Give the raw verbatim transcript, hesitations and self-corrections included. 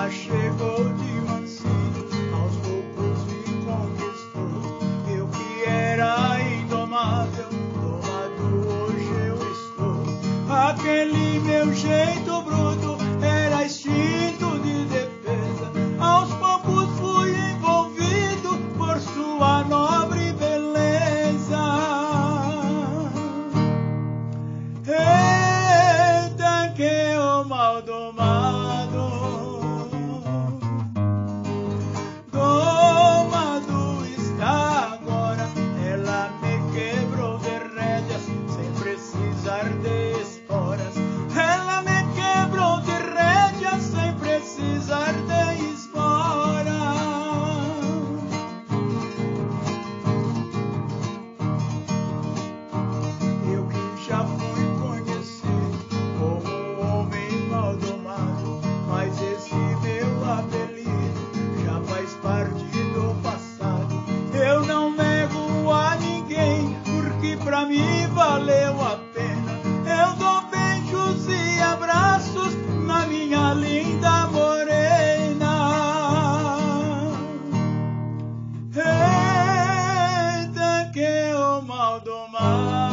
Ela chegou de mansinho, aos poucos me conquistou. Eu que era indomável, domado hoje eu estou. Aquele meu jeito bruto era instinto de defesa. Aos poucos fui envolvido por sua nobre beleza. Eita, que o mal domado, domado está agora. Ela me quebrou de rédeas sem precisar de esporas. Ela me quebrou de rédeas sem precisar de esporas. Eu que já fui conhecido como um homem mal domado, mas esse meu apelido já faz parte do passado. Eu não nego a ninguém, porque pra mim valeu a pena. Eu dou beijos e abraços na minha linda morena. Eita, que o mal domado,